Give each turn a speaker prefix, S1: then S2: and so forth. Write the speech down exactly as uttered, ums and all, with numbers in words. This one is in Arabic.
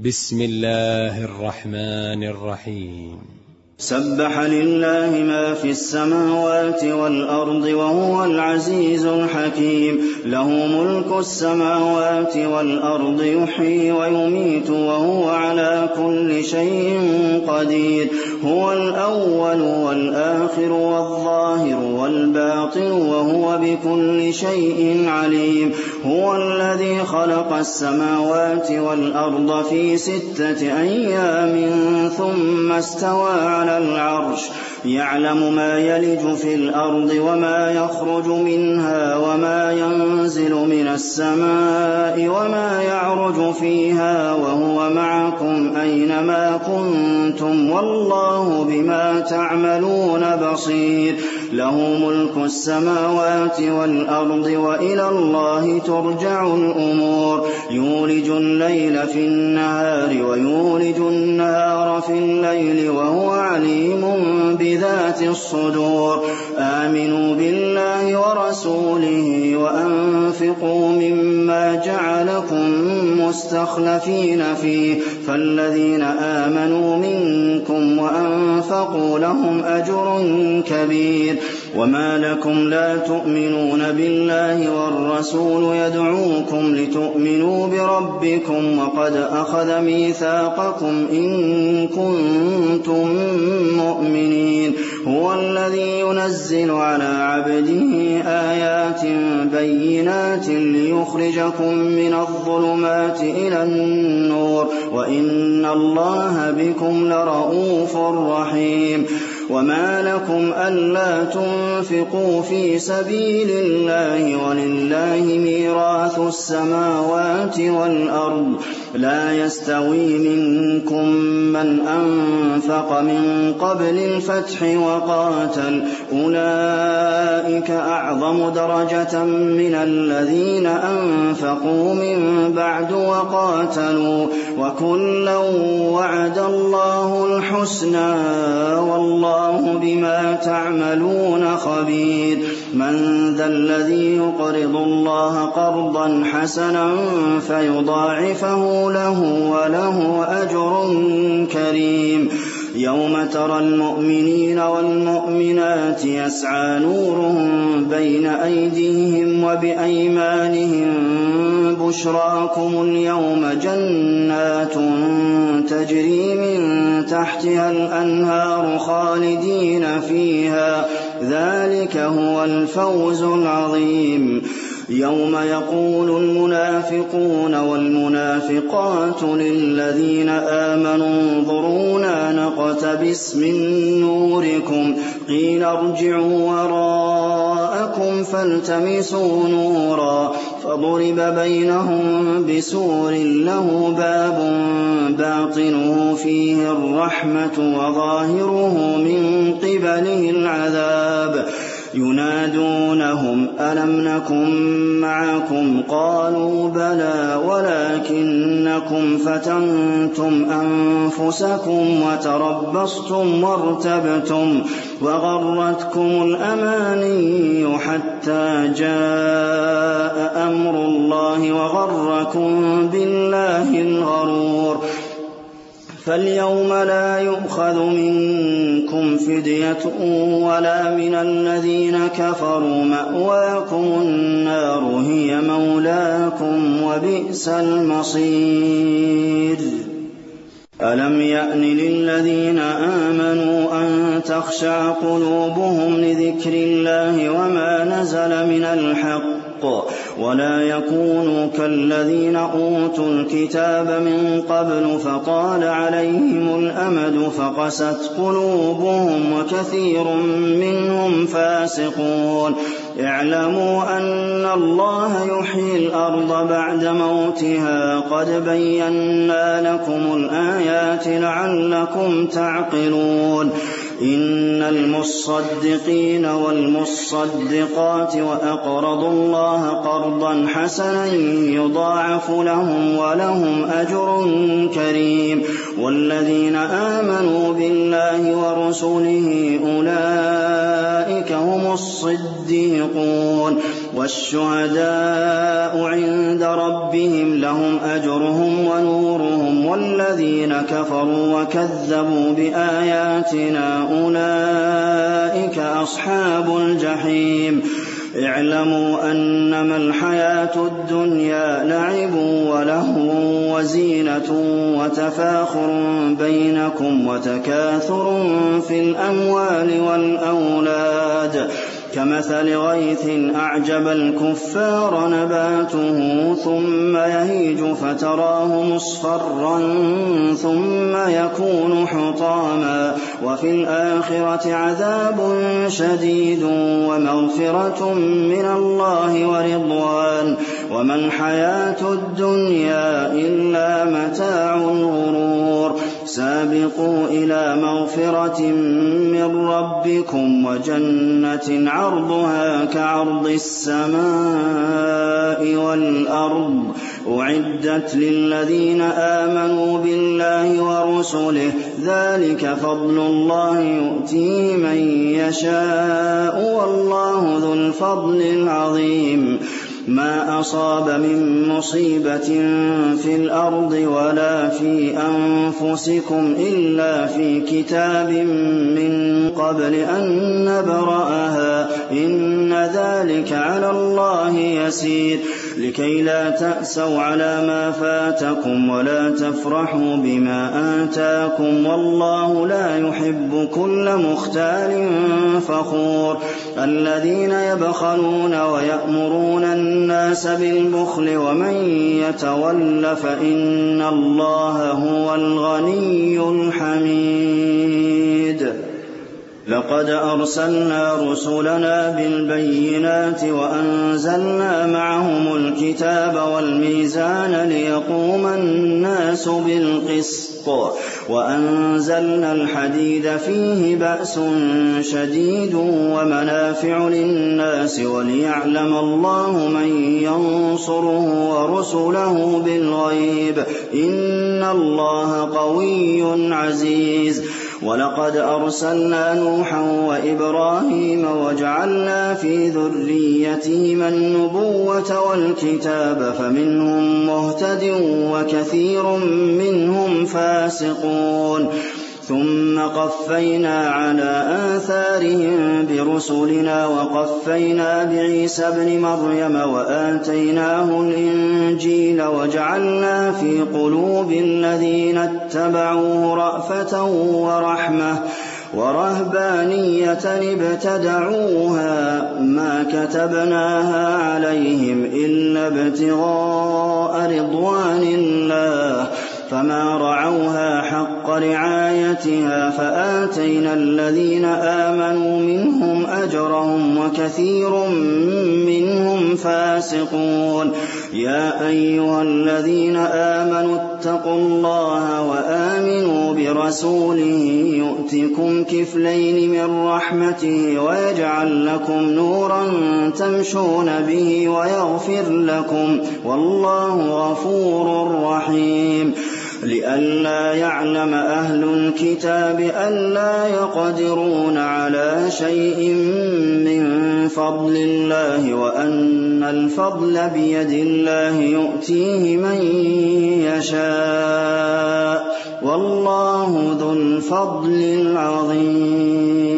S1: بسم الله الرحمن الرحيم.
S2: سبح لله ما في السماوات والأرض وهو العزيز الحكيم. له ملك السماوات والأرض يحيي ويميت وهو على كل شيء قدير. هو الأول والآخر والظاهر والباطن وهو بكل شيء عليم. هو الذي خلق السماوات والأرض في ستة أيام ثم استوى على العرش. يعلم ما يلج في الأرض وما يخرج منها وما ينزل من السماء وما يعرج فيها وهو معكم أينما كنتم والله بما تعملون بصير. له ملك السماوات والأرض وإلى الله ترجع الأمور. يولج الليل في النهار ويولج النهار في الليل وهو عليم بذات الصدور. آمنوا بالله ورسوله وأنفقوا مما جعلكم مستخلفين فيه فالذين آمنوا منكم وأنفقوا لهم أجر كبير. وما لكم لا تؤمنون بالله والرسول يدعوكم لتؤمنوا بربكم وقد أخذ ميثاقكم إن كنتم مؤمنين. هو الذي ينزل على عبده آيات بينات ليخرجكم من الظلمات إلى النور وإن الله بكم لرءوف رحيم. وما لكم ألا تنفقوا في سبيل الله ولله ميراث السماوات والأرض. لا يستوي منكم من أنفق من قبل الفتح وقاتل أولئك أعظم درجة من الذين أنفقوا من بعد وقاتلوا وكلا وعد الله الحسنى والله بما تعملون خبير. من ذا الذي يقرض الله قرضا حسنا فيضاعفه له وله أجر كريم. يوم ترى المؤمنين والمؤمنات يسعى نورهم بين أيديهم وبأيمانهم بشراكم اليوم جنات تجري من تحتها الأنهار خالدين فيها ذلك هو الفوز العظيم. يوم يقول المنافقون والمنافقات للذين آمنوا انظرونا نقتبس من نوركم قيل ارجعوا وراءكم فالتمسوا نورا فضرب بينهم بسور له باب باطنه فيه الرحمة وظاهره من قبله العذاب. ينادونهم ألم نكن معكم قالوا بلى ولكنكم فتنتم أنفسكم وتربصتم وارتبتم وغرتكم الأماني حتى جاء أمر الله وغركم بالله الغرور. فاليوم لا يؤخذ منكم فدية ولا من الذين كفروا مأواكم النار هي مولاكم وبئس المصير. ألم يأن للذين آمنوا أن تخشع قلوبهم لذكر الله وما نزل من الحق ولا يكونوا كالذين أوتوا الكتاب من قبل فطال عليهم الأمد فقست قلوبهم وكثير منهم فاسقون. اعلموا أن الله يحيي الأرض بعد موتها قد بينا لكم الآيات لعلكم تعقلون. إن المصدقين والمصدقات وأقرضوا الله قرضا حسنا يضاعف لهم ولهم أجر كريم. والذين آمنوا بالله ورسله أولئك هم الصديقون والشهداء عند ربهم لهم أجرهم ونورهم والذين الذين كفروا وكذبوا بآياتنا أولئك أصحاب الجحيم اعلموا أنما الحياة الدنيا لعب ولهو وزينة وتفاخر بينكم وتكاثر في الأموال والأولاد كمثل غيث أعجب الكفار نباته ثم يهيج فتراه مصفرا ثم يكون حطاما وفي الآخرة عذاب شديد ومغفرة من الله ورضوان وما الحياة الدنيا إلا متاع الغرور سابقوا إلى مغفرة من ربكم وجنة عرضها كعرض السماء والأرض أعدت للذين آمنوا بالله ورسله ذلك فضل الله يؤتيه من يشاء والله ذو الفضل العظيم ما أصاب من مصيبة في الأرض ولا في أنفسكم إلا في كتاب من قبل أن نبرأها إن ذلك على الله يسير لكي لا تأسوا على ما فاتكم ولا تفرحوا بما آتاكم والله لا يحب كل مختال فخور الذين يبخلون ويأمرون الناس بالبخل ومن يتول فإن الله هو الغني الحميد لقد أرسلنا رسلنا بالبينات وأنزلنا معهم الكتاب والميزان ليقوم الناس بالقسط وأنزلنا الحديد فيه بأس شديد ومنافع للناس وليعلم الله من ينصره ورسله بالغيب إن الله قوي عزيز ولقد أرسلنا نوحا وإبراهيم وجعلنا في ذريتهما النبوة والكتاب فمنهم مهتد وكثير منهم فاسقون ثم قفينا على آثارهم برسلنا وقفينا بعيسى ابن مريم وآتيناه الإنجيل وجعلنا في قلوب الذين اتبعوه رأفة ورحمة ورهبانية ابتدعوها ما كتبناها عليهم إلا ابتغاء رضوان الله فما رعوها حق رعايتها فآتينا الذين آمنوا منهم أجرهم وكثير منهم فاسقون يا أيها الذين آمنوا اتقوا الله وآمنوا برسوله يؤتكم كفلين من رحمته ويجعل لكم نورا تمشون به ويغفر لكم والله غفور رحيم لئلا يعلم أهل الكتاب ألا يقدرون على شيء من فضل الله وأن الفضل بيد الله يؤتيه من يشاء والله ذو الفضل العظيم